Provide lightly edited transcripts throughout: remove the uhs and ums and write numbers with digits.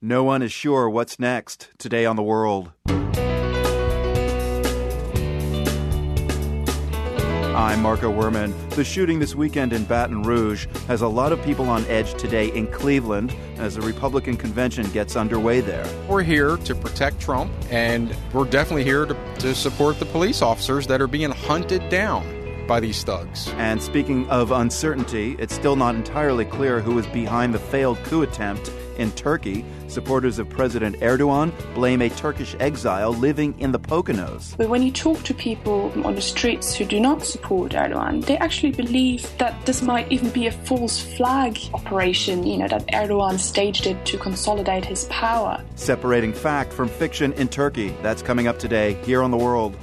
No one is sure what's next today on The World. I'm Marco Werman. The shooting this weekend in Baton Rouge has a lot of people on edge today in Cleveland as the Republican convention gets underway there. We're here to protect Trump, and we're definitely here to support the police officers that are being hunted down by these thugs. And speaking of uncertainty, it's still not entirely clear who is behind the failed coup attempt in Turkey. Supporters of President Erdogan blame a Turkish exile living in the Poconos. But when you talk to people on the streets who do not support Erdogan, they actually believe that this might even be a false flag operation, that Erdogan staged it to consolidate his power. Separating fact from fiction in Turkey. That's coming up today here on The World.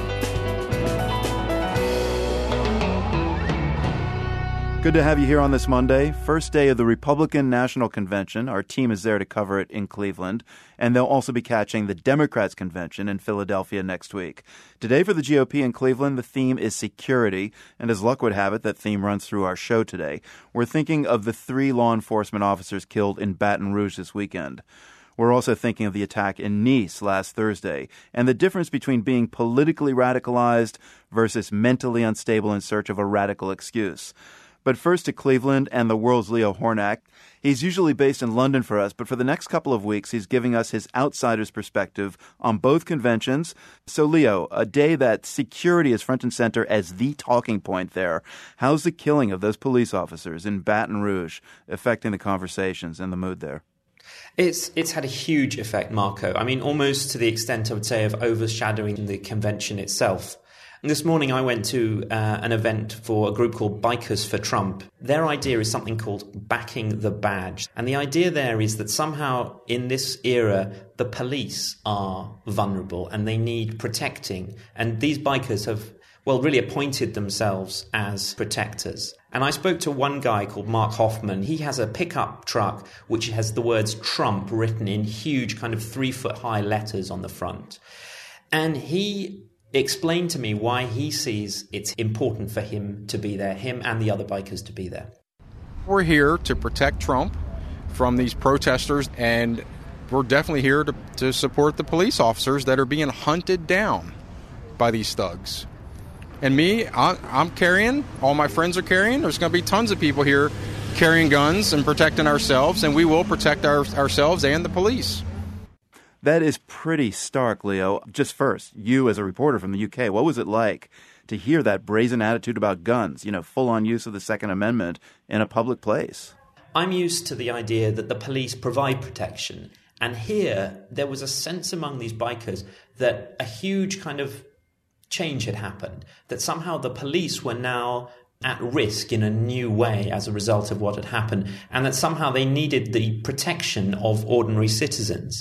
Good to have you here on this Monday, first day of the Republican National Convention. Our team is there to cover it in Cleveland, and they'll also be catching the Democrats' convention in Philadelphia next week. Today for the GOP in Cleveland, the theme is security, and as luck would have it, that theme runs through our show today. We're thinking of the 3 law enforcement officers killed in Baton Rouge this weekend. We're also thinking of the attack in Nice last Thursday and the difference between being politically radicalized versus mentally unstable in search of a radical excuse. But first to Cleveland and the World's Leo Hornak. He's usually based in London for us, but for the next couple of weeks, he's giving us his outsider's perspective on both conventions. So, Leo, a day that security is front and center as the talking point there. How's the killing of those police officers in Baton Rouge affecting the conversations and the mood there? It's had a huge effect, Marco. I mean, almost to the extent, I would say, of overshadowing the convention itself. And this morning I went to an event for a group called Bikers for Trump. Their idea is something called backing the badge. And the idea there is that somehow in this era, the police are vulnerable and they need protecting. And these bikers have, really appointed themselves as protectors. And I spoke to one guy called Mark Hoffman. He has a pickup truck which has the words Trump written in huge kind of 3-foot-high letters on the front. And he explained to me why he sees it's important for him to be there, him and the other bikers to be there. We're here to protect Trump from these protesters, and we're definitely here to support the police officers that are being hunted down by these thugs. And me, I'm carrying, all my friends are carrying. There's going to be tons of people here carrying guns and protecting ourselves, and we will protect ourselves and the police. That is pretty stark, Leo. Just first, you as a reporter from the UK, what was it like to hear that brazen attitude about guns, full-on use of the Second Amendment in a public place? I'm used to the idea that the police provide protection. And here, there was a sense among these bikers that a huge kind of change had happened, that somehow the police were now at risk in a new way as a result of what had happened, and that somehow they needed the protection of ordinary citizens.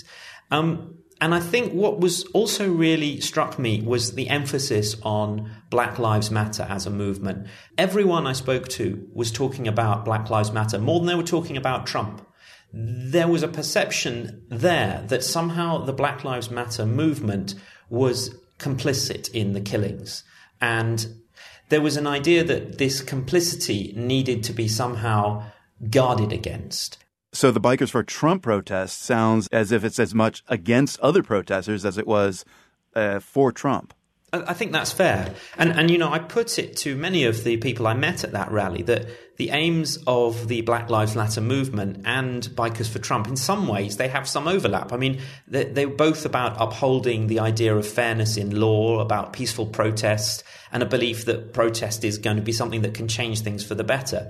And I think what was also really struck me was the emphasis on Black Lives Matter as a movement. Everyone I spoke to was talking about Black Lives Matter more than they were talking about Trump. There was a perception there that somehow the Black Lives Matter movement was complicit in the killings. And there was an idea that this complicity needed to be somehow guarded against. So the Bikers for Trump protest sounds as if it's as much against other protesters as it was for Trump. I think that's fair. And I put it to many of the people I met at that rally that the aims of the Black Lives Matter movement and Bikers for Trump, in some ways, they have some overlap. I mean, they're both about upholding the idea of fairness in law, about peaceful protest, and a belief that protest is going to be something that can change things for the better.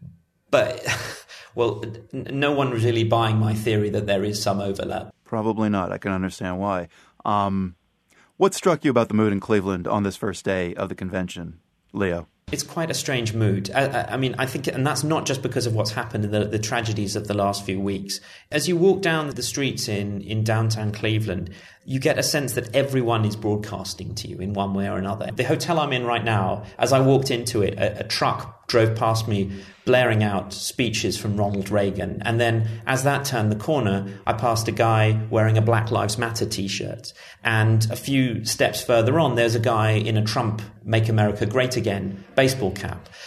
But no one was really buying my theory that there is some overlap. Probably not. I can understand why. What struck you about the mood in Cleveland on this first day of the convention, Leo? It's quite a strange mood. I think, and that's not just because of what's happened in the tragedies of the last few weeks. As you walk down the streets in downtown Cleveland, you get a sense that everyone is broadcasting to you in one way or another. The hotel I'm in right now, as I walked into it, a truck drove past me blaring out speeches from Ronald Reagan. And then as that turned the corner, I passed a guy wearing a Black Lives Matter t-shirt. And a few steps further on, there's a guy in a Trump Make America Great Again baseball cap.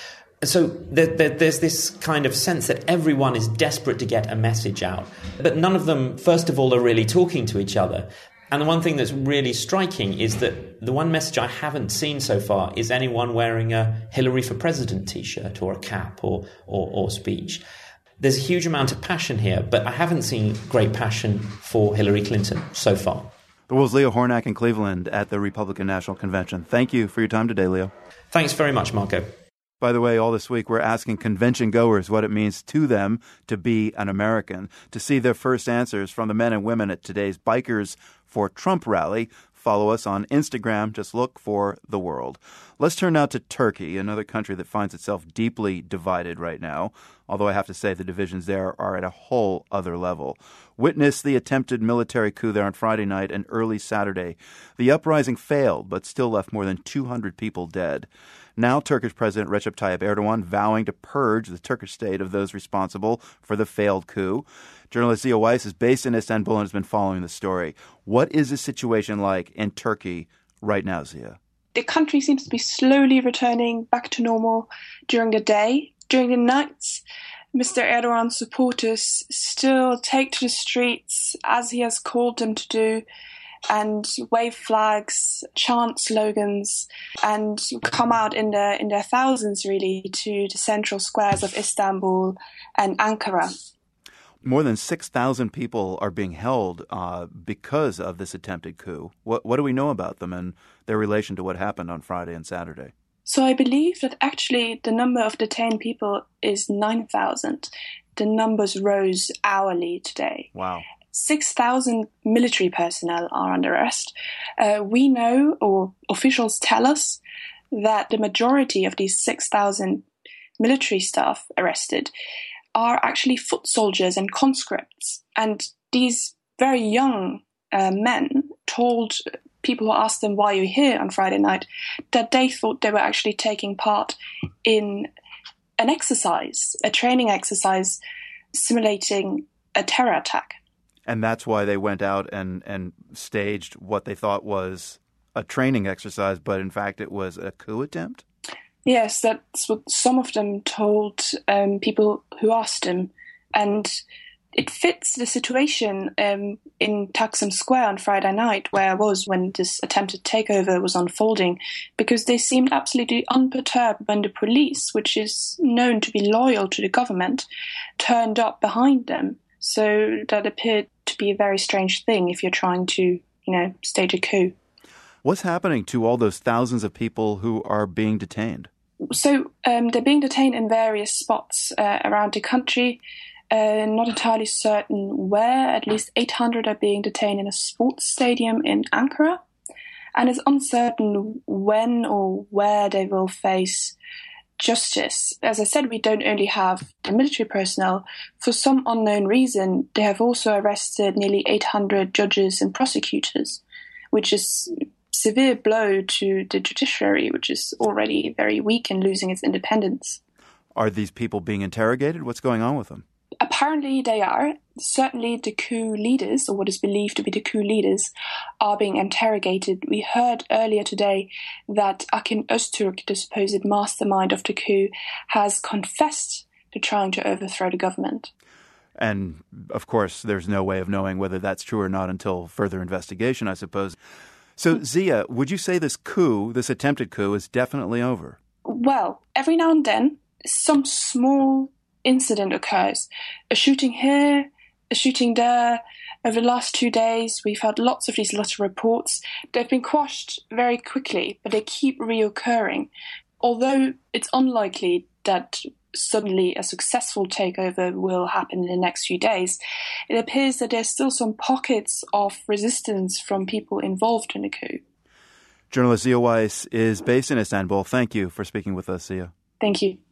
So there's this kind of sense that everyone is desperate to get a message out. But none of them, first of all, are really talking to each other. And the one thing that's really striking is that the one message I haven't seen so far is anyone wearing a Hillary for President T-shirt or a cap or speech. There's a huge amount of passion here, but I haven't seen great passion for Hillary Clinton so far. The world's Leo Hornak in Cleveland at the Republican National Convention. Thank you for your time today, Leo. Thanks very much, Marco. By the way, all this week we're asking convention goers what it means to them to be an American. To see their first answers from the men and women at today's Bikers for Trump rally, follow us on Instagram. Just look for The World. Let's turn now to Turkey, another country that finds itself deeply divided right now, although I have to say the divisions there are at a whole other level. Witness the attempted military coup there on Friday night and early Saturday. The uprising failed, but still left more than 200 people dead. Now Turkish President Recep Tayyip Erdogan vowing to purge the Turkish state of those responsible for the failed coup. Journalist Zia Weiss is based in Istanbul and has been following the story. What is the situation like in Turkey right now, Zia? The country seems to be slowly returning back to normal during the day. During the nights, Mr. Erdogan's supporters still take to the streets, as he has called them to do, and wave flags, chant slogans, and come out in their thousands, really, to the central squares of Istanbul and Ankara. More than 6,000 people are being held because of this attempted coup. What do we know about them and their relation to what happened on Friday and Saturday? So I believe that actually the number of detained people is 9,000. The numbers rose hourly today. Wow. 6,000 military personnel are under arrest. We know, or officials tell us, that the majority of these 6,000 military staff arrested are actually foot soldiers and conscripts. And these very young men told people who asked them, why are you here on Friday night, that they thought they were actually taking part in an exercise, a training exercise simulating a terror attack. And that's why they went out and staged what they thought was a training exercise, but in fact it was a coup attempt? Yes, that's what some of them told people who asked them. And it fits the situation in Taksim Square on Friday night, where I was when this attempted takeover was unfolding, because they seemed absolutely unperturbed when the police, which is known to be loyal to the government, turned up behind them. So that appeared to be a very strange thing if you're trying to, stage a coup. What's happening to all those thousands of people who are being detained? So they're being detained in various spots around the country. Not entirely certain where. At least 800 are being detained in a sports stadium in Ankara. And it's uncertain when or where they will face justice. As I said, we don't only have the military personnel. For some unknown reason, they have also arrested nearly 800 judges and prosecutors, which is a severe blow to the judiciary, which is already very weak and losing its independence. Are these people being interrogated? What's going on with them? Apparently they are. Certainly the coup leaders, or what is believed to be the coup leaders, are being interrogated. We heard earlier today that Akin Öztürk, the supposed mastermind of the coup, has confessed to trying to overthrow the government. And, of course, there's no way of knowing whether that's true or not until further investigation, I suppose. So, Zia, would you say this coup, this attempted coup, is definitely over? Well, every now and then, some small incident occurs. A shooting here, a shooting there. Over the last 2 days, we've had lots of these little reports. They've been quashed very quickly, but they keep reoccurring. Although it's unlikely that suddenly a successful takeover will happen in the next few days, it appears that there's still some pockets of resistance from people involved in the coup. Journalist Zia Weiss is based in Istanbul. Thank you for speaking with us, Zia. Thank you.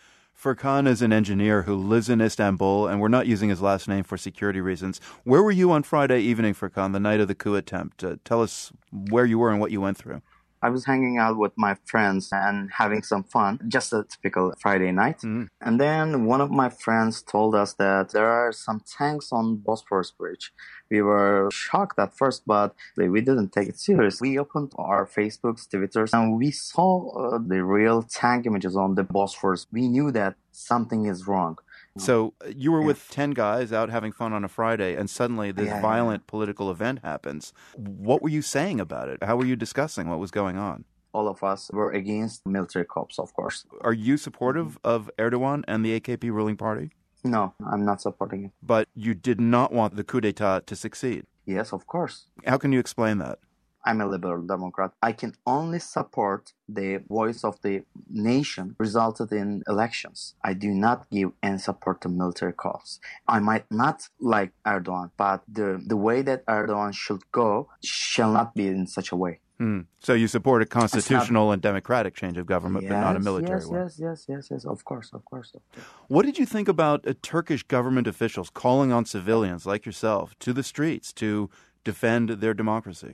Furkan is an engineer who lives in Istanbul, and we're not using his last name for security reasons. Where were you on Friday evening, Furkan, the night of the coup attempt? Tell us where you were and what you went through. I was hanging out with my friends and having some fun, just a typical Friday night. And then one of my friends told us that there are some tanks on Bosphorus Bridge. We were shocked at first, but we didn't take it serious. We opened our Facebooks, Twitters, and we saw the real tank images on the Bosphorus. We knew that something is wrong. So you were with 10 guys out having fun on a Friday, and suddenly this violent political event happens. What were you saying about it? How were you discussing what was going on? All of us were against military coups, of course. Are you supportive of Erdogan and the AKP ruling party? No, I'm not supporting it. But you did not want the coup d'etat to succeed? Yes, of course. How can you explain that? I'm a liberal Democrat. I can only support the voice of the nation resulted in elections. I do not give any support to military coups. I might not like Erdogan, but the way that Erdogan should go shall not be in such a way. So you support a constitutional and democratic change of government, but not a military one? Yes, of course. What did you think about Turkish government officials calling on civilians like yourself to the streets to defend their democracy?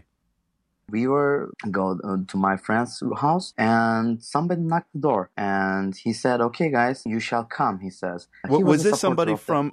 We were go to my friend's house and somebody knocked the door and he said, "Okay, guys, you shall come." He says. Was this somebody from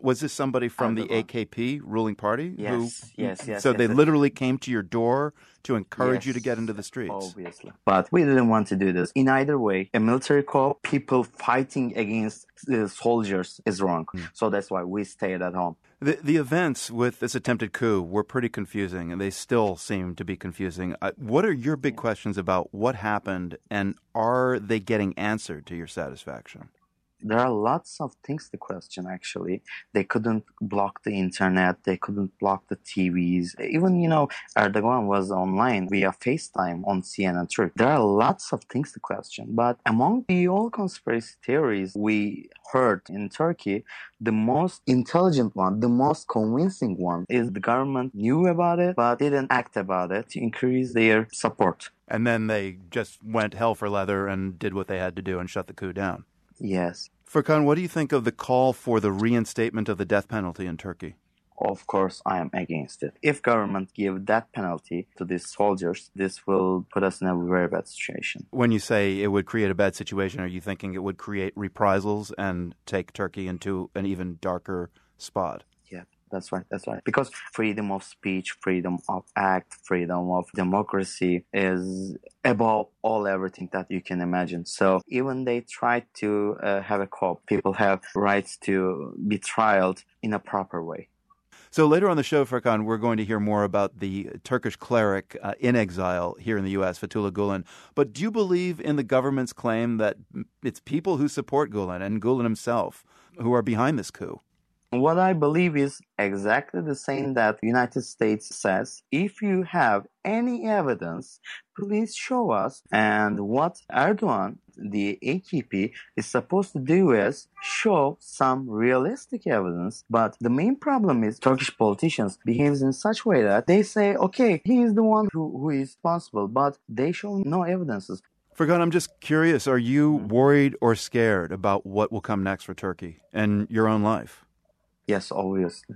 the AKP ruling party? Yes. So they literally came to your door to encourage you to get into the streets. Obviously, but we didn't want to do this. In either way, a military coup, people fighting against the soldiers is wrong. So that's why we stayed at home. The events with this attempted coup were pretty confusing, and they still seem to be confusing. What are your big questions about what happened, and are they getting answered to your satisfaction? There are lots of things to question, actually. They couldn't block the internet. They couldn't block the TVs. Even, Erdogan was online via FaceTime on CNN Turk. There are lots of things to question. But among the all conspiracy theories we heard in Turkey, the most intelligent one, the most convincing one is the government knew about it, but didn't act about it to increase their support. And then they just went hell for leather and did what they had to do and shut the coup down. Yes. Furkan, what do you think of the call for the reinstatement of the death penalty in Turkey? Of course, I am against it. If government give that penalty to these soldiers, this will put us in a very bad situation. When you say it would create a bad situation, are you thinking it would create reprisals and take Turkey into an even darker spot? Yeah, that's right. Because freedom of speech, freedom of act, freedom of democracy is above everything that you can imagine. So even they try to have a coup, people have rights to be trialed in a proper way. So later on the show, Furkan, we're going to hear more about the Turkish cleric in exile here in the U.S., Fethullah Gulen. But do you believe in the government's claim that it's people who support Gulen and Gulen himself who are behind this coup? What I believe is exactly the same that the United States says. If you have any evidence, please show us. And what Erdogan, the AKP, is supposed to do is show some realistic evidence. But the main problem is Turkish politicians behave in such a way that they say, okay, he is the one who is responsible, but they show no evidences. Furkan, I'm just curious, are you worried or scared about what will come next for Turkey and your own life? Yes, obviously.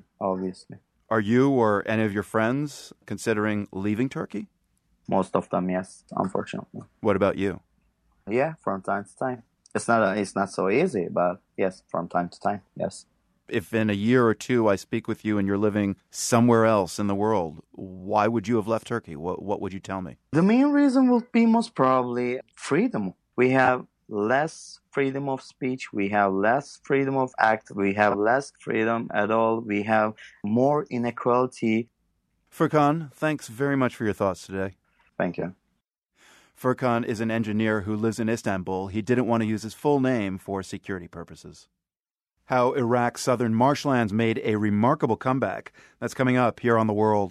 Are you or any of your friends considering leaving Turkey? Most of them, yes, unfortunately. What about you? Yeah, from time to time. It's not so easy, but yes, from time to time, yes. If in a year or two I speak with you and you're living somewhere else in the world, why would you have left Turkey? What would you tell me? The main reason would be most probably freedom. We have less freedom of speech, we have less freedom of act, we have less freedom at all, we have more inequality. Furkan, thanks very much for your thoughts today. Thank you. Furkan is an engineer who lives in Istanbul. He didn't want to use his full name for security purposes. How Iraq's southern marshlands made a remarkable comeback. That's coming up here on The World.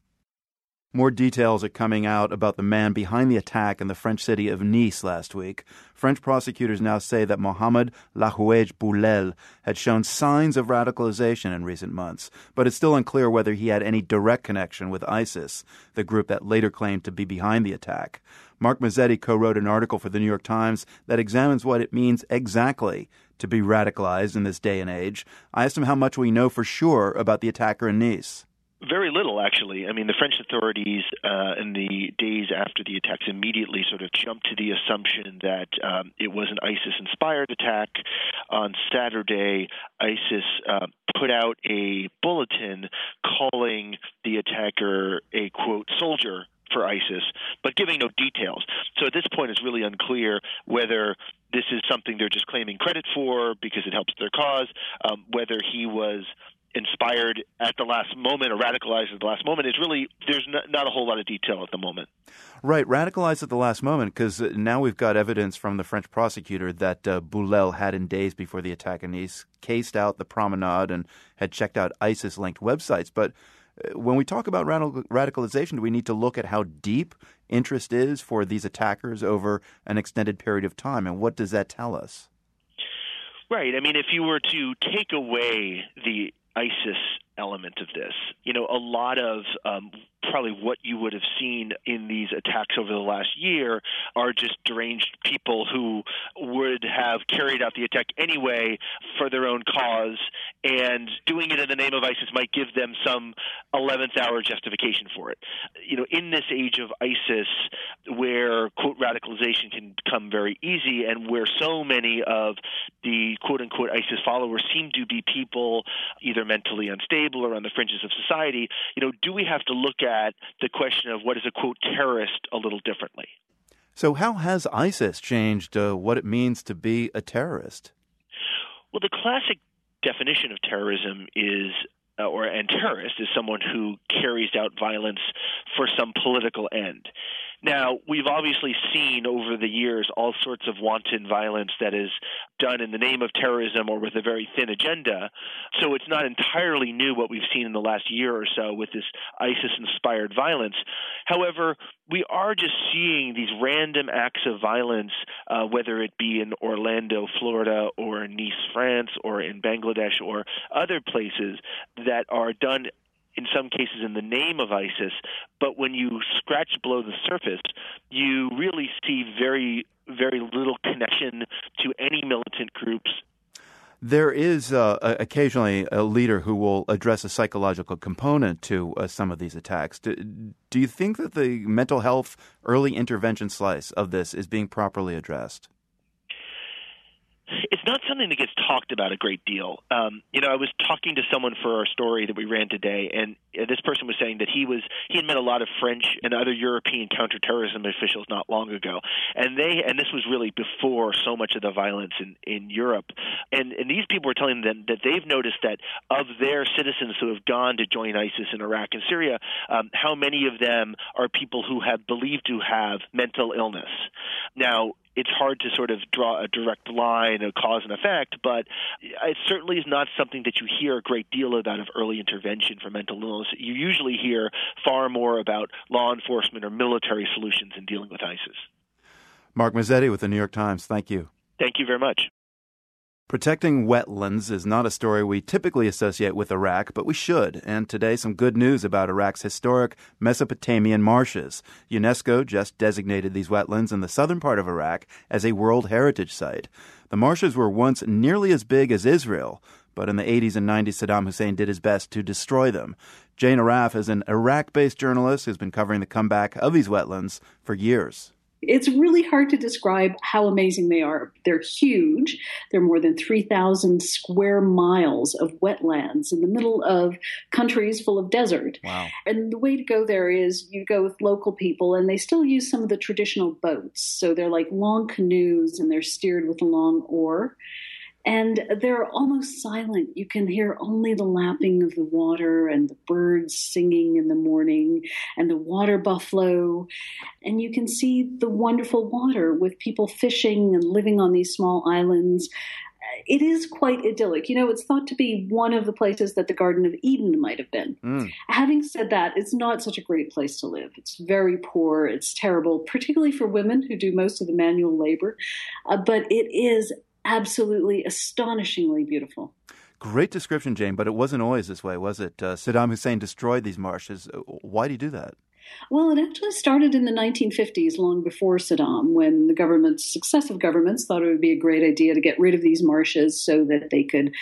More details are coming out about the man behind the attack in the French city of Nice last week. French prosecutors now say that Mohamed Lahouej Boulel had shown signs of radicalization in recent months, but it's still unclear whether he had any direct connection with ISIS, the group that later claimed to be behind the attack. Mark Mazzetti co-wrote an article for the New York Times that examines what it means exactly to be radicalized in this day and age. I asked him how much we know for sure about the attacker in Nice. Very little, actually. I mean, the French authorities in the days after the attacks immediately sort of jumped to the assumption that it was an ISIS-inspired attack. On Saturday, ISIS put out a bulletin calling the attacker a, quote, soldier for ISIS, but giving no details. So at this point, it's really unclear whether this is something they're just claiming credit for because it helps their cause, whether he was inspired at the last moment or radicalized at the last moment. It's really, there's not a whole lot of detail at the moment. Right, radicalized at the last moment, because now we've got evidence from the French prosecutor that Boulel had in days before the attack in Nice cased out the promenade and had checked out ISIS-linked websites. But when we talk about radicalization, do we need to look at how deep interest is for these attackers over an extended period of time? And what does that tell us? Right. I mean, if you were to take away the ISIS element of this, a lot of probably what you would have seen in these attacks over the last year are just deranged people who would have carried out the attack anyway for their own cause, and doing it in the name of ISIS might give them some 11th hour justification for it. In this age of ISIS, where, quote, radicalization can come very easy, and where so many of the, quote unquote, ISIS followers seem to be people either mentally unstable or on the fringes of society, do we have to look at the question of what is a, quote, terrorist a little differently? So how has ISIS changed what it means to be a terrorist? Well, the classic definition of terrorism is and terrorist is someone who carries out violence for some political end. Now, we've obviously seen over the years all sorts of wanton violence that is done in the name of terrorism or with a very thin agenda. So it's not entirely new what we've seen in the last year or so with this ISIS-inspired violence. However, we are just seeing these random acts of violence, whether it be in Orlando, Florida, or in Nice, France, or in Bangladesh, or other places that are done in some cases in the name of ISIS, but when you scratch below the surface, you really see very, very little connection to any militant groups. There is occasionally a leader who will address a psychological component to some of these attacks. Do you think that the mental health early intervention slice of this is being properly addressed? It's not something that gets talked about a great deal. I was talking to someone for our story that we ran today, and this person was saying that he had met a lot of French and other European counterterrorism officials not long ago, and this was really before so much of the violence in Europe. And these people were telling them that they've noticed that of their citizens who have gone to join ISIS in Iraq and Syria, how many of them are people who have believed to have mental illness. Now, it's hard to sort of draw a direct line of cause and effect, but it certainly is not something that you hear a great deal about of early intervention for mental illness. You usually hear far more about law enforcement or military solutions in dealing with ISIS. Mark Mazzetti with the New York Times. Thank you. Thank you very much. Protecting wetlands is not a story we typically associate with Iraq, but we should. And today, some good news about Iraq's historic Mesopotamian marshes. UNESCO just designated these wetlands in the southern part of Iraq as a World Heritage Site. The marshes were once nearly as big as Israel, but in the 80s and 90s, Saddam Hussein did his best to destroy them. Jane Arraf is an Iraq-based journalist who's been covering the comeback of these wetlands for years. It's really hard to describe how amazing they are. They're huge. They're more than 3,000 square miles of wetlands in the middle of countries full of desert. Wow. And the way to go there is you go with local people, and they still use some of the traditional boats. So they're like long canoes, and they're steered with a long oar. And they're almost silent. You can hear only the lapping of the water and the birds singing in the morning and the water buffalo. And you can see the wonderful water with people fishing and living on these small islands. It is quite idyllic. It's thought to be one of the places that the Garden of Eden might have been. Having said that, it's not such a great place to live. It's very poor. It's terrible, particularly for women who do most of the manual labor. But it is absolutely astonishingly beautiful. Great description, Jane, but it wasn't always this way, was it? Saddam Hussein destroyed these marshes. Why did he do that? Well, it actually started in the 1950s, long before Saddam, when the successive governments thought it would be a great idea to get rid of these marshes so that they could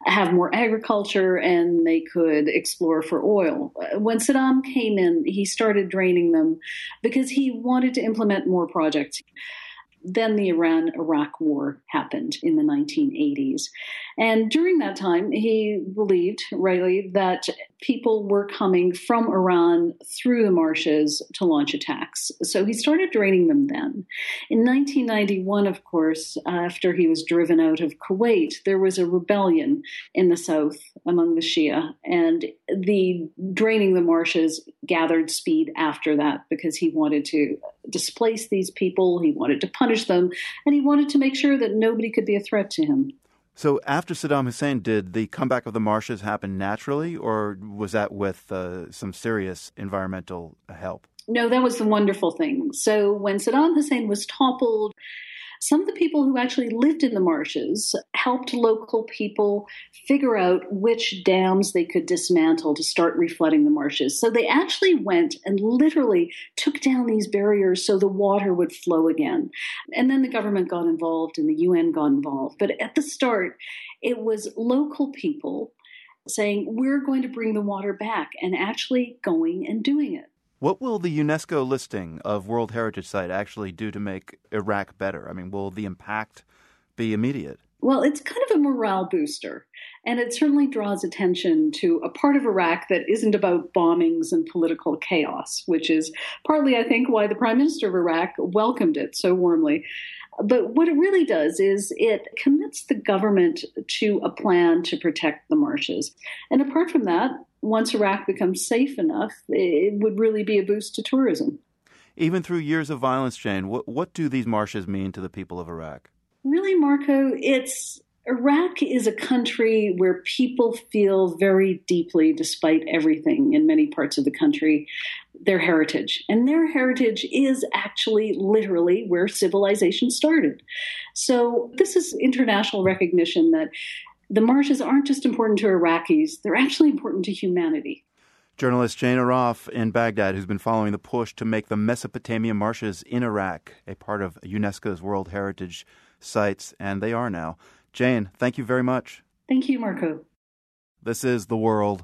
have more agriculture, and they could explore for oil. When Saddam came in, he started draining them because he wanted to implement more projects. Then the Iran-Iraq war happened in the 1980s. And during that time, he believed, rightly, that people were coming from Iran through the marshes to launch attacks. So he started draining them then. In 1991, of course, after he was driven out of Kuwait, there was a rebellion in the south among the Shia, and the draining the marshes gathered speed after that because he wanted to displace these people, he wanted to punish them, and he wanted to make sure that nobody could be a threat to him. So after Saddam Hussein, did the comeback of the marshes happen naturally, or was that with some serious environmental help? No, that was the wonderful thing. So when Saddam Hussein was toppled, some of the people who actually lived in the marshes helped local people figure out which dams they could dismantle to start reflooding the marshes. So they actually went and literally took down these barriers so the water would flow again. And then the government got involved and the UN got involved. But at the start, it was local people saying, we're going to bring the water back, and actually going and doing it. What will the UNESCO listing of World Heritage Site actually do to make Iraq better? I mean, will the impact be immediate? Well, it's kind of a morale booster, and it certainly draws attention to a part of Iraq that isn't about bombings and political chaos, which is partly, I think, why the Prime Minister of Iraq welcomed it so warmly. But what it really does is it commits the government to a plan to protect the marshes. And apart from that, once Iraq becomes safe enough, it would really be a boost to tourism. Even through years of violence, Jane, what do these marshes mean to the people of Iraq? Really, Marco, Iraq is a country where people feel very deeply, despite everything in many parts of the country, their heritage. And their heritage is actually literally where civilization started. So this is international recognition that the marshes aren't just important to Iraqis, they're actually important to humanity. Journalist Jane Arraf in Baghdad, who's been following the push to make the Mesopotamia marshes in Iraq a part of UNESCO's World Heritage Sites, and they are now. Jane, thank you very much. Thank you, Marco. This is The World.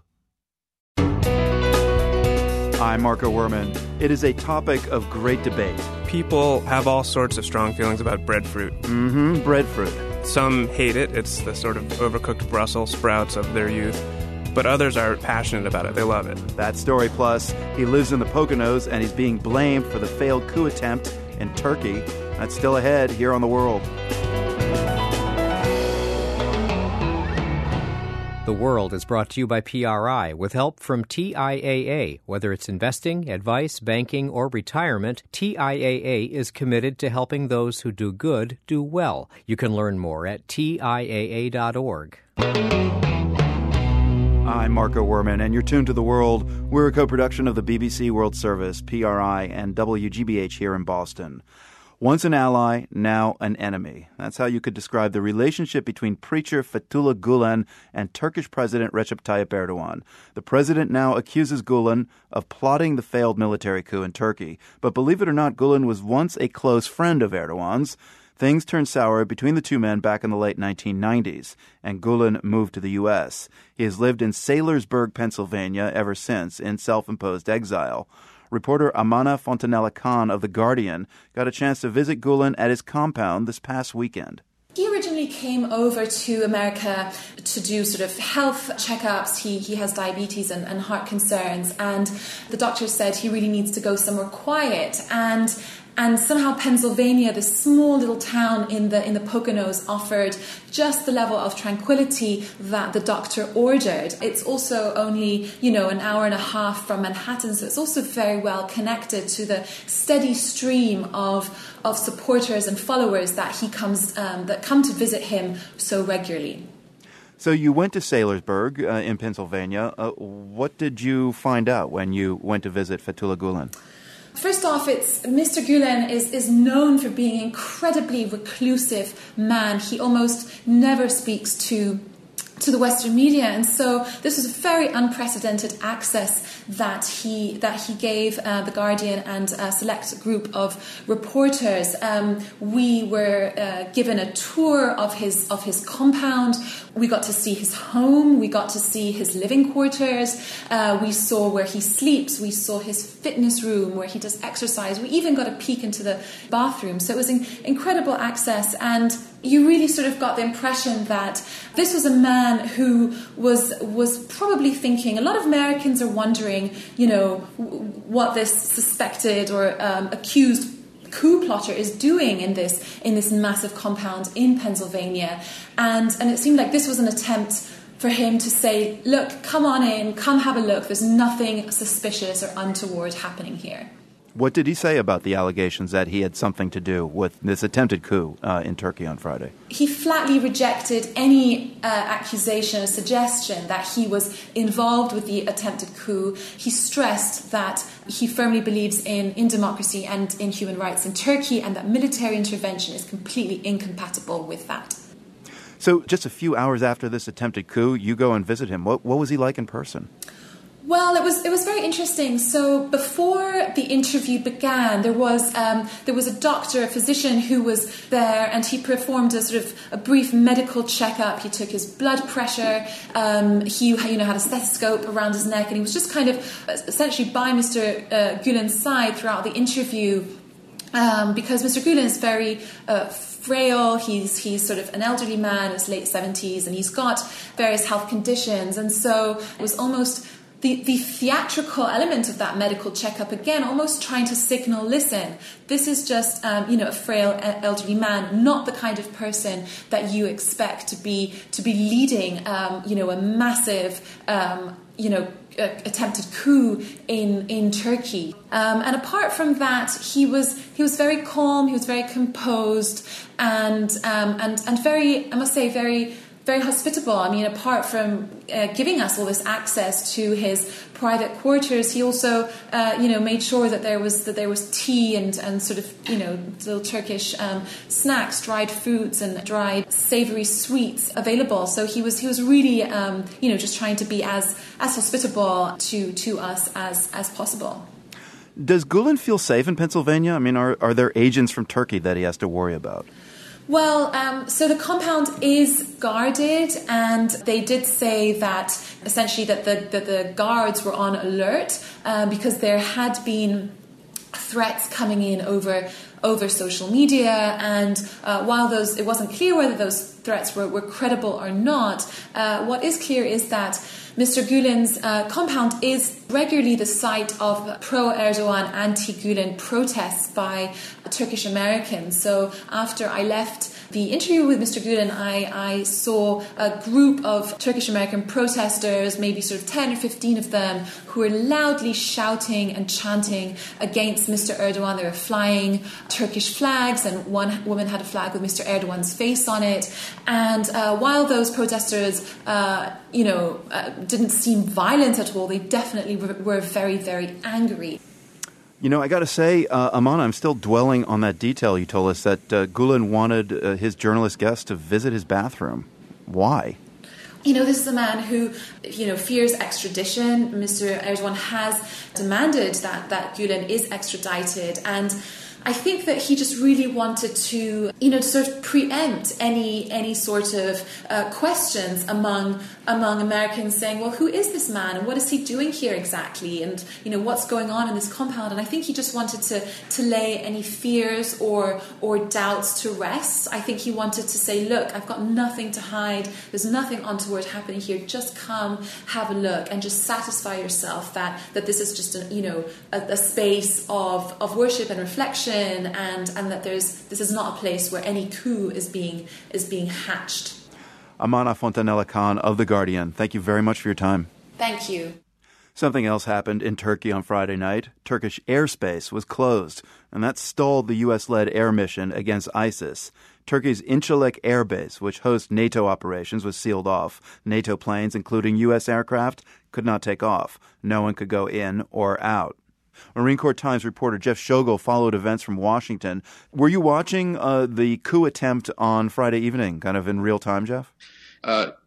I'm Marco Werman. It is a topic of great debate. People have all sorts of strong feelings about breadfruit. Breadfruit. Some hate it. It's the sort of overcooked Brussels sprouts of their youth. But others are passionate about it. They love it. That story plus, he lives in the Poconos and he's being blamed for the failed coup attempt in Turkey. That's still ahead here on The World. The World is brought to you by PRI with help from TIAA. Whether it's investing, advice, banking, or retirement, TIAA is committed to helping those who do good do well. You can learn more at TIAA.org. I'm Marco Werman, and you're tuned to The World. We're a co-production of the BBC World Service, PRI, and WGBH here in Boston. Once an ally, now an enemy. That's how you could describe the relationship between preacher Fethullah Gulen and Turkish President Recep Tayyip Erdogan. The president now accuses Gulen of plotting the failed military coup in Turkey. But believe it or not, Gulen was once a close friend of Erdogan's. Things turned sour between the two men back in the late 1990s, and Gulen moved to the U.S. He has lived in Saylorsburg, Pennsylvania ever since, in self-imposed exile. Reporter Amana Fontanella-Khan of The Guardian got a chance to visit Gulen at his compound this past weekend. He originally came over to America to do sort of health checkups. He has diabetes and heart concerns, and the doctor said he really needs to go somewhere quiet. And somehow Pennsylvania, this small little town in the Poconos, offered just the level of tranquility that the doctor ordered. It's also only, an hour and a half from Manhattan, so it's also very well connected to the steady stream of supporters and followers that that come to visit him so regularly. So you went to Saylorsburg in Pennsylvania. What did you find out when you went to visit Fethullah Gulen? First off, Mr. Gulen is known for being an incredibly reclusive man. He almost never speaks to to the Western media. And so this was a very unprecedented access that he gave The Guardian and a select group of reporters. We were given a tour of his compound. We got to see his home. We got to see his living quarters. We saw where he sleeps. We saw his fitness room where he does exercise. We even got a peek into the bathroom. So it was incredible access, and you really sort of got the impression that this was a man who was probably thinking, a lot of Americans are wondering, what this suspected or accused coup plotter is doing in this massive compound in Pennsylvania. And it seemed like this was an attempt for him to say, look, come on in, come have a look. There's nothing suspicious or untoward happening here. What did he say about the allegations that he had something to do with this attempted coup in Turkey on Friday? He flatly rejected any accusation or suggestion that he was involved with the attempted coup. He stressed that he firmly believes in democracy and in human rights in Turkey, and that military intervention is completely incompatible with that. So just a few hours after this attempted coup, you go and visit him. What was he like in person? Well, it was very interesting. So before the interview began, there was a doctor, a physician who was there, and he performed a brief medical checkup. He took his blood pressure. He had a stethoscope around his neck, and he was just kind of essentially by Mr. Gülen's side throughout the interview, because Mr. Gülen is very frail. He's sort of an elderly man in his late 70s, and he's got various health conditions, and so it was almost the theatrical element of that medical checkup, again, almost trying to signal, listen, this is just, a frail elderly man, not the kind of person that you expect to be leading, a massive, attempted coup in Turkey. And apart from that, he was very calm, he was very composed, and very, I must say, very, very hospitable. I mean, apart from giving us all this access to his private quarters, he also, made sure that there was tea and sort of, little Turkish snacks, dried fruits and dried savory sweets available. So he was really, just trying to be as hospitable to us as possible. Does Gülen feel safe in Pennsylvania? I mean, are there agents from Turkey that he has to worry about? Well, so the compound is guarded, and they did say that essentially that the guards were on alert because there had been threats coming in over social media, and while it wasn't clear whether those threats were credible or not, what is clear is that Mr. Gülen's compound is regularly the site of pro-Erdogan, anti-Gülen protests by Turkish Americans. So after I left the interview with Mr. Gülen, I saw a group of Turkish American protesters, maybe sort of 10 or 15 of them, who were loudly shouting and chanting against Mr. Erdogan. They were flying Turkish flags, and one woman had a flag with Mr. Erdogan's face on it. And while those protesters, didn't seem violent at all, they definitely were very, very angry. I got to say, Aman, I'm still dwelling on that detail you told us that Gülen wanted his journalist guests to visit his bathroom. Why? This is a man who, fears extradition. Mr. Erdogan has demanded that Gülen is extradited, and I think that he just really wanted to, to sort of preempt any sort of questions among Americans saying, well, who is this man and what is he doing here exactly? And, what's going on in this compound? And I think he just wanted to lay any fears or doubts to rest. I think he wanted to say, look, I've got nothing to hide. There's nothing untoward happening here. Just come, have a look, and just satisfy yourself that this is just a space of worship and reflection, and that this is not a place where any coup is being hatched. Amana Fontanella Khan of The Guardian, thank you very much for your time. Thank you. Something else happened in Turkey on Friday night. Turkish airspace was closed, and that stalled the U.S.-led air mission against ISIS. Turkey's Incirlik Air Base, which hosts NATO operations, was sealed off. NATO planes, including U.S. aircraft, could not take off. No one could go in or out. Marine Corps Times reporter Jeff Schogel followed events from Washington. Were you watching the coup attempt on Friday evening, kind of in real time, Jeff?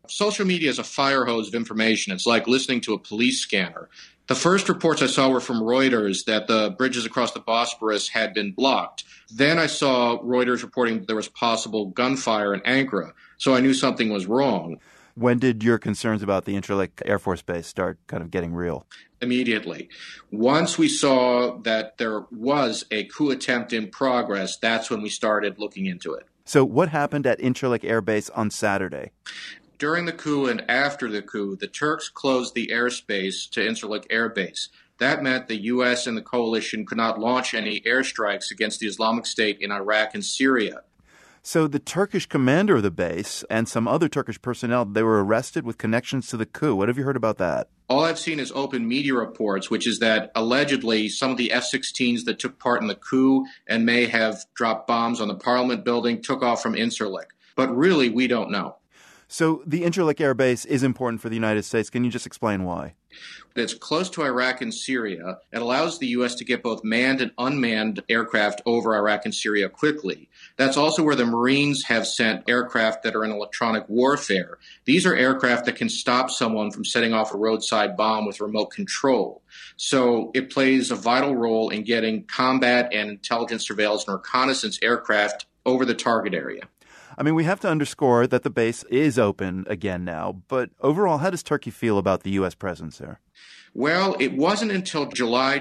Social media is a fire hose of information. It's like listening to a police scanner. The first reports I saw were from Reuters that the bridges across the Bosporus had been blocked. Then I saw Reuters reporting there was possible gunfire in Ankara, so I knew something was wrong. When did your concerns about the Incirlik Air Force Base start kind of getting real? Immediately. Once we saw that there was a coup attempt in progress, that's when we started looking into it. So what happened at Incirlik Air Base on Saturday? During the coup and after the coup, the Turks closed the airspace to Incirlik Air Base. That meant the U.S. and the coalition could not launch any airstrikes against the Islamic State in Iraq and Syria. So the Turkish commander of the base and some other Turkish personnel, they were arrested with connections to the coup. What have you heard about that? All I've seen is open media reports, which is that allegedly some of the F-16s that took part in the coup and may have dropped bombs on the Parliament building took off from Incirlik. But really, we don't know. So the Incirlik Air Base is important for the United States. Can you just explain why? It's close to Iraq and Syria. It allows the U.S. to get both manned and unmanned aircraft over Iraq and Syria quickly. That's also where the Marines have sent aircraft that are in electronic warfare. These are aircraft that can stop someone from setting off a roadside bomb with remote control. So it plays a vital role in getting combat and intelligence surveillance and reconnaissance aircraft over the target area. I mean, we have to underscore that the base is open again now, but overall, how does Turkey feel about the U.S. presence there? Well, it wasn't until July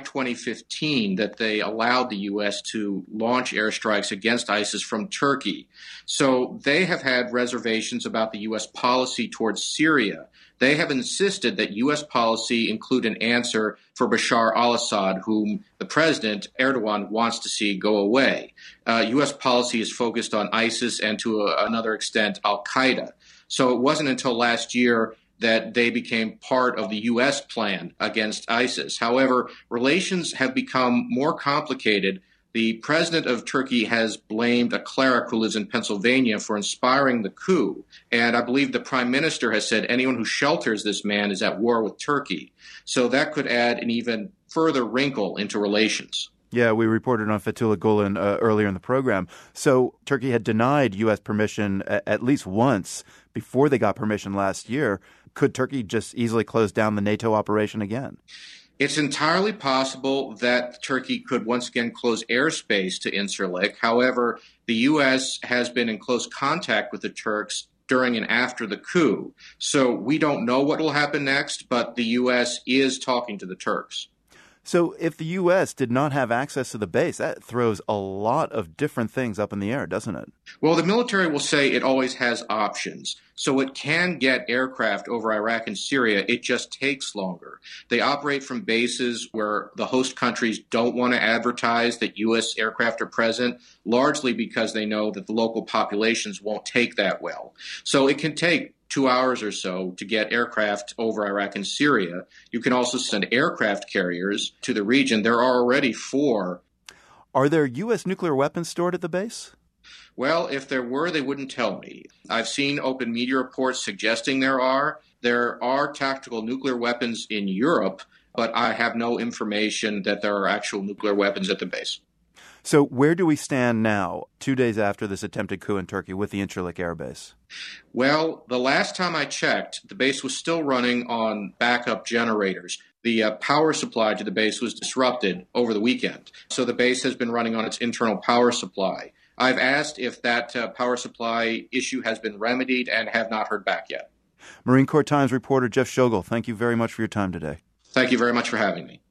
2015 that they allowed the U.S. to launch airstrikes against ISIS from Turkey. So they have had reservations about the U.S. policy towards Syria. They have insisted that U.S. policy include an answer for Bashar al-Assad, whom the president, Erdogan, wants to see go away. U.S. policy is focused on ISIS and, to another extent, al-Qaeda. So it wasn't until last year that they became part of the U.S. plan against ISIS. However, relations have become more complicated. The president of Turkey has blamed a cleric who lives in Pennsylvania for inspiring the coup. And I believe the prime minister has said anyone who shelters this man is at war with Turkey. So that could add an even further wrinkle into relations. Yeah, we reported on Fethullah Gulen earlier in the program. So Turkey had denied U.S. permission at least once before they got permission last year. Could Turkey just easily close down the NATO operation again? It's entirely possible that Turkey could once again close airspace to Incirlik. However, the U.S. has been in close contact with the Turks during and after the coup. So we don't know what will happen next, but the U.S. is talking to the Turks. So if the U.S. did not have access to the base, that throws a lot of different things up in the air, doesn't it? Well, the military will say it always has options. So it can get aircraft over Iraq and Syria. It just takes longer. They operate from bases where the host countries don't want to advertise that U.S. aircraft are present, largely because they know that the local populations won't take that well. So it can take 2 hours or so to get aircraft over Iraq and Syria. You can also send aircraft carriers to the region. There are already 4. Are there U.S. nuclear weapons stored at the base? Well, if there were, they wouldn't tell me. I've seen open media reports suggesting there are. There are tactical nuclear weapons in Europe, but I have no information that there are actual nuclear weapons at the base. So where do we stand now, 2 days after this attempted coup in Turkey with the Incirlik Air Base? Well, the last time I checked, the base was still running on backup generators. The power supply to the base was disrupted over the weekend. So the base has been running on its internal power supply. I've asked if that power supply issue has been remedied and have not heard back yet. Marine Corps Times reporter Jeff Schogel, thank you very much for your time today. Thank you very much for having me.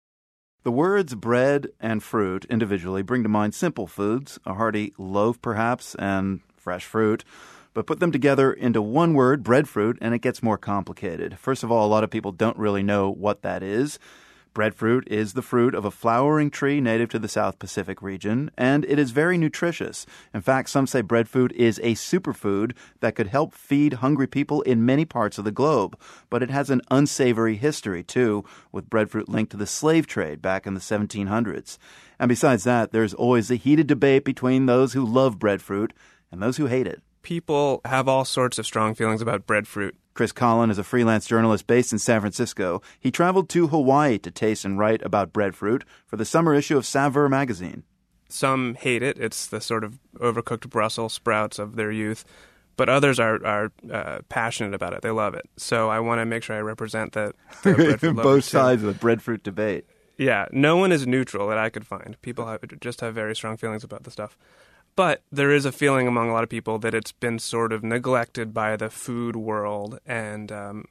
The words bread and fruit individually bring to mind simple foods, a hearty loaf perhaps, and fresh fruit. But put them together into one word, breadfruit, and it gets more complicated. First of all, a lot of people don't really know what that is. Breadfruit is the fruit of a flowering tree native to the South Pacific region, and it is very nutritious. In fact, some say breadfruit is a superfood that could help feed hungry people in many parts of the globe. But it has an unsavory history, too, with breadfruit linked to the slave trade back in the 1700s. And besides that, there's always a heated debate between those who love breadfruit and those who hate it. People have all sorts of strong feelings about breadfruit. Chris Collin is a freelance journalist based in San Francisco. He traveled to Hawaii to taste and write about breadfruit for the summer issue of Saveur magazine. Some hate it. It's the sort of overcooked Brussels sprouts of their youth. But others are passionate about it. They love it. So I want to make sure I represent the breadfruit both sides of the breadfruit debate. Yeah, no one is neutral that I could find. People have very strong feelings about the stuff. But there is a feeling among a lot of people that it's been sort of neglected by the food world, and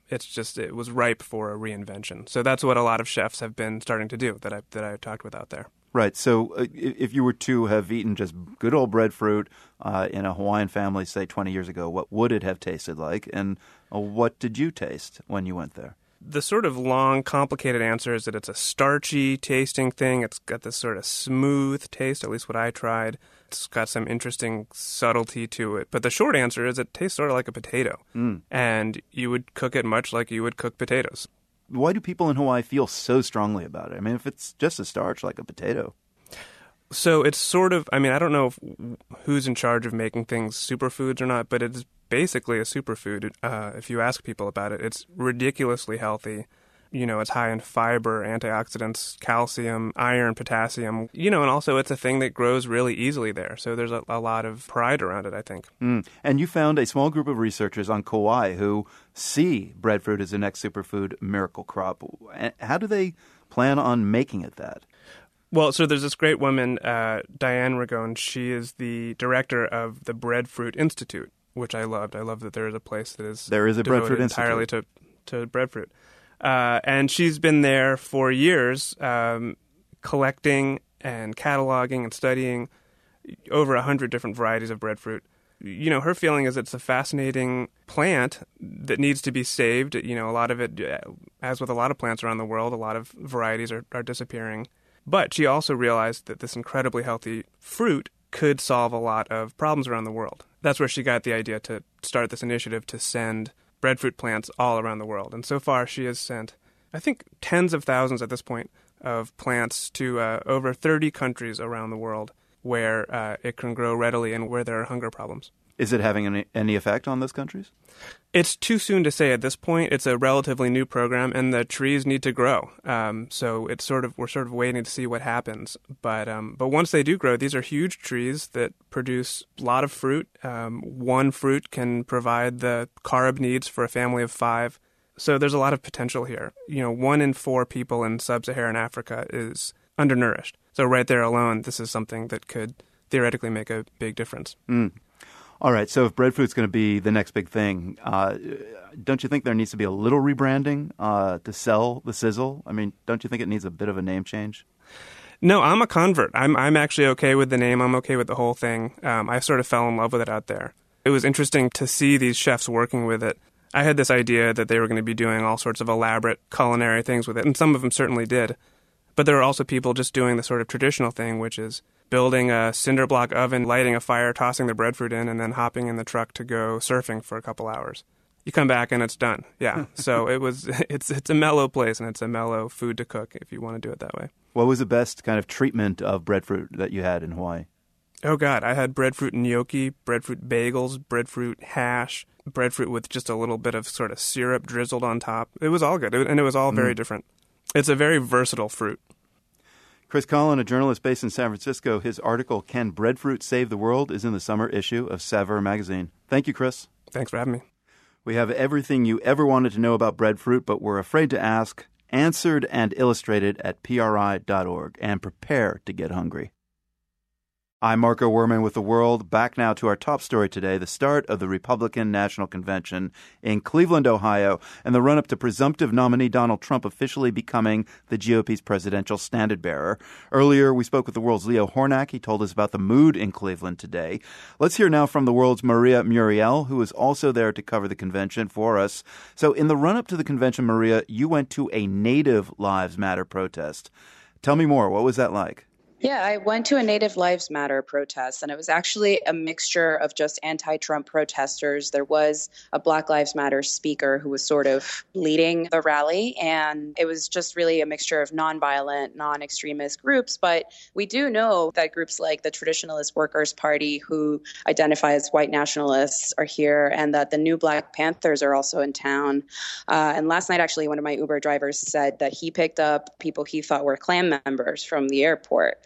it was ripe for a reinvention. So that's what a lot of chefs have been starting to do that I've talked with out there. Right. So if you were to have eaten just good old breadfruit in a Hawaiian family, say 20 years ago, what would it have tasted like? And what did you taste when you went there? The sort of long, complicated answer is that it's a starchy tasting thing. It's got this sort of smooth taste, at least what I tried. It's got some interesting subtlety to it. But the short answer is it tastes sort of like a potato. And you would cook it much like you would cook potatoes. Why do people in Hawaii feel so strongly about it? I mean, if it's just a starch like a potato. So it's sort of, I mean, I don't know who's in charge of making things superfoods or not, but it's basically a superfood. If you ask people about it, it's ridiculously healthy. You know, it's high in fiber, antioxidants, calcium, iron, potassium, you know, and also it's a thing that grows really easily there. So there's a lot of pride around it, I think. And you found a small group of researchers on Kauai who see breadfruit as the next superfood miracle crop. How do they plan on making it that? Well, so there's this great woman, Diane Ragone. She is the director of the Breadfruit Institute, which I loved. I love that there is a place that is a Breadfruit entirely to breadfruit. And she's been there for years, collecting and cataloging and studying over 100 different varieties of breadfruit. You know, her feeling is it's a fascinating plant that needs to be saved. You know, a lot of it, as with a lot of plants around the world, a lot of varieties are disappearing. But she also realized that this incredibly healthy fruit could solve a lot of problems around the world. That's where she got the idea to start this initiative to send breadfruit plants all around the world. And so far she has sent, I think, tens of thousands at this point of plants to over 30 countries around the world where it can grow readily and where there are hunger problems. Is it having any effect on those countries? It's too soon to say at this point. It's a relatively new program, and the trees need to grow. So we're sort of waiting to see what happens. But once they do grow, these are huge trees that produce a lot of fruit. One fruit can provide the carb needs for a family of 5. So there's a lot of potential here. You know, 1 in 4 people in sub-Saharan Africa is undernourished. So right there alone, this is something that could theoretically make a big difference. All right, so if breadfruit's going to be the next big thing, don't you think there needs to be a little rebranding to sell the sizzle? I mean, don't you think it needs a bit of a name change? No, I'm a convert. I'm actually okay with the name. I'm okay with the whole thing. I sort of fell in love with it out there. It was interesting to see these chefs working with it. I had this idea that they were going to be doing all sorts of elaborate culinary things with it, and some of them certainly did. But there were also people just doing the sort of traditional thing, which is building a cinder block oven, lighting a fire, tossing the breadfruit in, and then hopping in the truck to go surfing for a couple hours. You come back and it's done. Yeah. So it's a mellow place, and it's a mellow food to cook if you want to do it that way. What was the best kind of treatment of breadfruit that you had in Hawaii? Oh, God. I had breadfruit gnocchi, breadfruit bagels, breadfruit hash, breadfruit with just a little bit of sort of syrup drizzled on top. It was all good, and it was all very different. It's a very versatile fruit. Chris Collin, a journalist based in San Francisco, his article, Can Breadfruit Save the World?, is in the summer issue of Saveur magazine. Thank you, Chris. Thanks for having me. We have everything you ever wanted to know about breadfruit, but were afraid to ask, answered and illustrated at PRI.org. And prepare to get hungry. I'm Marco Werman with The World. Back now to our top story today, the start of the Republican National Convention in Cleveland, Ohio, and the run-up to presumptive nominee Donald Trump officially becoming the GOP's presidential standard-bearer. Earlier, we spoke with The World's Leo Hornak. He told us about the mood in Cleveland today. Let's hear now from The World's Maria Muriel, who is also there to cover the convention for us. So in the run-up to the convention, Maria, you went to a Native Lives Matter protest. Tell me more. What was that like? Yeah, I went to a Native Lives Matter protest, and it was actually a mixture of just anti-Trump protesters. There was a Black Lives Matter speaker who was sort of leading the rally, and it was just really a mixture of nonviolent, non-extremist groups. But we do know that groups like the Traditionalist Workers' Party, who identify as white nationalists, are here, and that the new Black Panthers are also in town. And last night, actually, one of my Uber drivers said that he picked up people he thought were Klan members from the airport.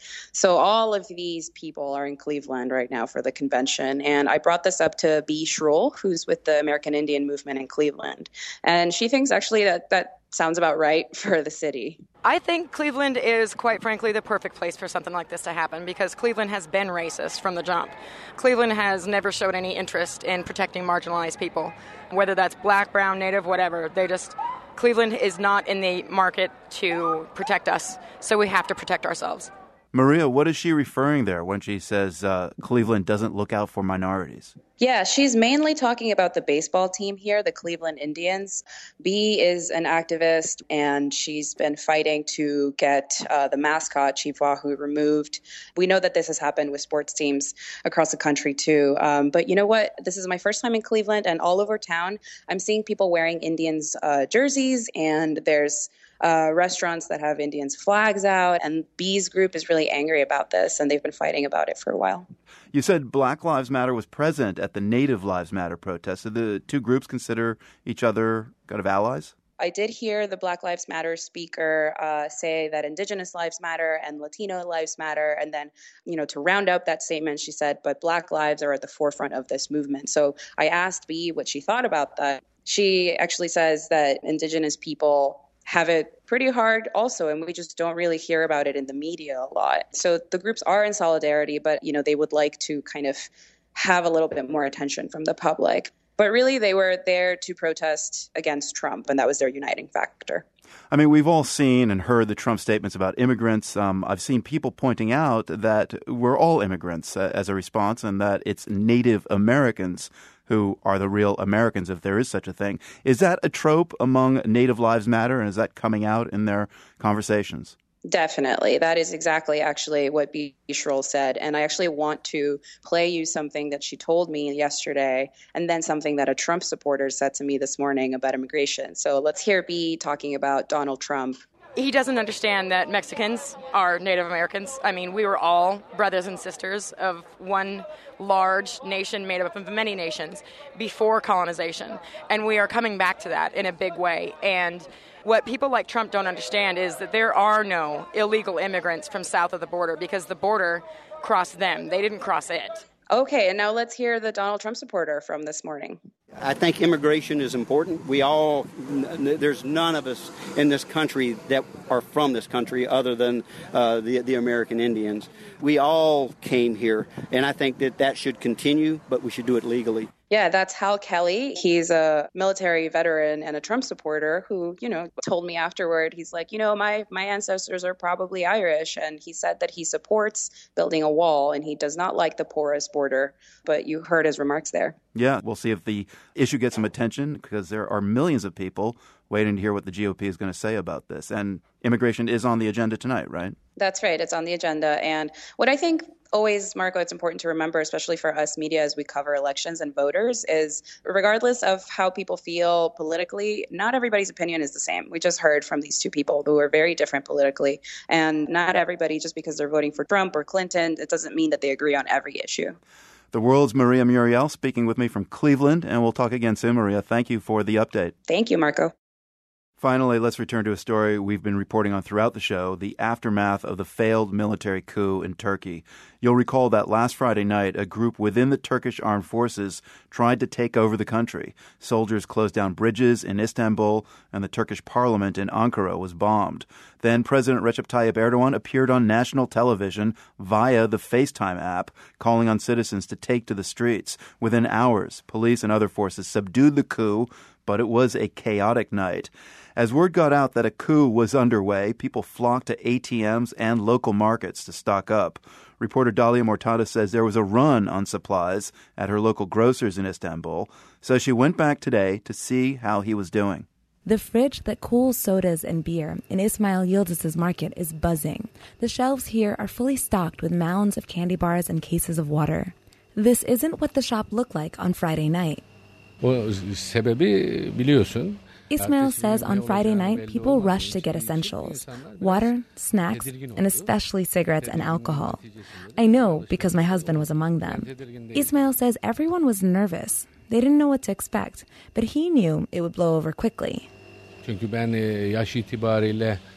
So all of these people are in Cleveland right now for the convention. And I brought this up to Bee Schroll, who's with the American Indian movement in Cleveland. And she thinks actually that sounds about right for the city. I think Cleveland is, quite frankly, the perfect place for something like this to happen because Cleveland has been racist from the jump. Cleveland has never showed any interest in protecting marginalized people, whether that's black, brown, native, whatever. Cleveland is not in the market to protect us, so we have to protect ourselves. Maria, what is she referring there when she says Cleveland doesn't look out for minorities? Yeah, she's mainly talking about the baseball team here, the Cleveland Indians. Bee is an activist, and she's been fighting to get the mascot, Chief Wahoo, removed. We know that this has happened with sports teams across the country, too. But you know what? This is my first time in Cleveland, and all over town, I'm seeing people wearing Indians jerseys, and there's restaurants that have Indians flags out, and Bee's group is really angry about this, and they've been fighting about it for a while. You said Black Lives Matter was present at the Native Lives Matter protest. Do the two groups consider each other kind of allies? I did hear the Black Lives Matter speaker say that Indigenous lives matter and Latino lives matter. And then, to round up that statement, she said, but Black lives are at the forefront of this movement. So I asked Bee what she thought about that. She actually says that Indigenous people have it pretty hard also, and we just don't really hear about it in the media a lot. So the groups are in solidarity, but, they would like to kind of have a little bit more attention from the public. But really, they were there to protest against Trump, and that was their uniting factor. I mean, we've all seen and heard the Trump statements about immigrants. I've seen people pointing out that we're all immigrants as a response, and that it's Native Americans who are the real Americans, if there is such a thing. Is that a trope among Native Lives Matter, and is that coming out in their conversations? Definitely. That is exactly actually what Bee Schroll said. And I actually want to play you something that she told me yesterday, and then something that a Trump supporter said to me this morning about immigration. So let's hear Bee talking about Donald Trump. He doesn't understand that Mexicans are Native Americans. I mean, we were all brothers and sisters of one large nation made up of many nations before colonization. And we are coming back to that in a big way. And what people like Trump don't understand is that there are no illegal immigrants from south of the border because the border crossed them. They didn't cross it. Okay, and now let's hear the Donald Trump supporter from this morning. I think immigration is important. There's none of us in this country that are from this country other than the American Indians. We all came here, and I think that should continue, but we should do it legally. Yeah, that's Hal Kelly. He's a military veteran and a Trump supporter who, told me afterward, he's like, my ancestors are probably Irish. And he said that he supports building a wall and he does not like the porous border. But you heard his remarks there. Yeah, we'll see if the issue gets some attention because there are millions of people waiting to hear what the GOP is going to say about this. And immigration is on the agenda tonight, right? That's right. It's on the agenda. And what I think always, Marco, it's important to remember, especially for us media as we cover elections and voters, is regardless of how people feel politically, not everybody's opinion is the same. We just heard from these two people who are very different politically. And not everybody, just because they're voting for Trump or Clinton, it doesn't mean that they agree on every issue. The World's Maria Muriel speaking with me from Cleveland, and we'll talk again soon, Maria. Thank you for the update. Thank you, Marco. Finally, let's return to a story we've been reporting on throughout the show, the aftermath of the failed military coup in Turkey. You'll recall that last Friday night, a group within the Turkish armed forces tried to take over the country. Soldiers closed down bridges in Istanbul, and the Turkish parliament in Ankara was bombed. Then President Recep Tayyip Erdogan appeared on national television via the FaceTime app, calling on citizens to take to the streets. Within hours, police and other forces subdued the coup, but it was a chaotic night. As word got out that a coup was underway, people flocked to ATMs and local markets to stock up. Reporter Dalia Mortada says there was a run on supplies at her local grocers in Istanbul, so she went back today to see how he was doing. The fridge that cools sodas and beer in Ismail Yıldız's market is buzzing. The shelves here are fully stocked with mounds of candy bars and cases of water. This isn't what the shop looked like on Friday night. Ismail says on Friday night, people rush to get essentials, water, snacks, and especially cigarettes and alcohol. I know because my husband was among them. Ismail says everyone was nervous. They didn't know what to expect, but he knew it would blow over quickly.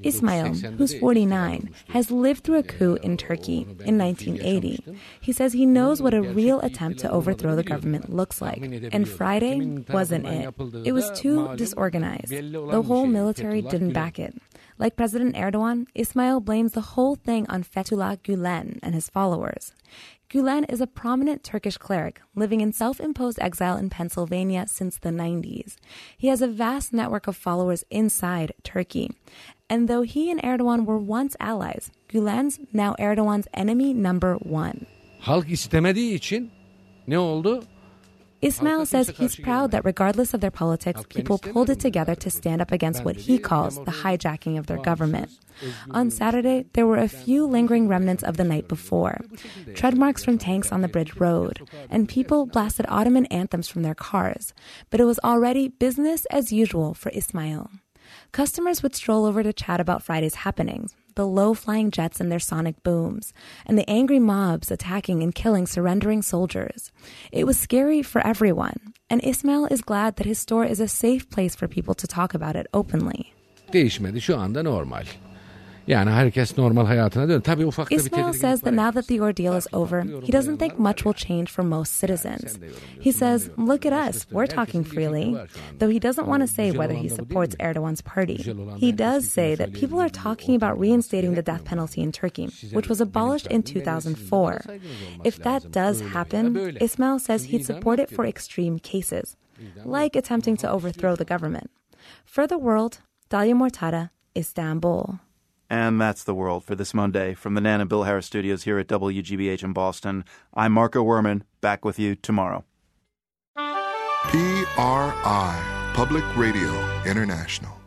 Ismail, who's 49, has lived through a coup in Turkey in 1980. He says he knows what a real attempt to overthrow the government looks like. And Friday wasn't it. It was too disorganized. The whole military didn't back it. Like President Erdogan, Ismail blames the whole thing on Fethullah Gulen and his followers. Gulen is a prominent Turkish cleric living in self-imposed exile in Pennsylvania since the 90s. He has a vast network of followers inside Turkey. And though he and Erdogan were once allies, Gulen's now Erdogan's enemy number one. Halk istemediği için ne oldu? Ismail says he's proud that regardless of their politics, people pulled it together to stand up against what he calls the hijacking of their government. On Saturday, there were a few lingering remnants of the night before. Tread marks from tanks on the bridge road, and people blasted Ottoman anthems from their cars. But it was already business as usual for Ismail. Customers would stroll over to chat about Friday's happenings, the low-flying jets and their sonic booms, and the angry mobs attacking and killing surrendering soldiers. It was scary for everyone, and Ismail is glad that his store is a safe place for people to talk about it openly. Değişmedi, şu anda normal. Yani herkes normal hayatına dönüyor. Tabii ufak Ismail says that now that the ordeal is over, he doesn't think much will change for most citizens. He says, look at us, we're talking freely. Though he doesn't want to say whether he supports Erdogan's party. He does say that people are talking about reinstating the death penalty in Turkey, which was abolished in 2004. If that does happen, Ismail says he'd support it for extreme cases, like attempting to overthrow the government. For The World, Dalia Mortada, Istanbul. And that's The World for this Monday. From the Nan and Bill Harris studios here at WGBH in Boston, I'm Marco Werman, back with you tomorrow. PRI, Public Radio International.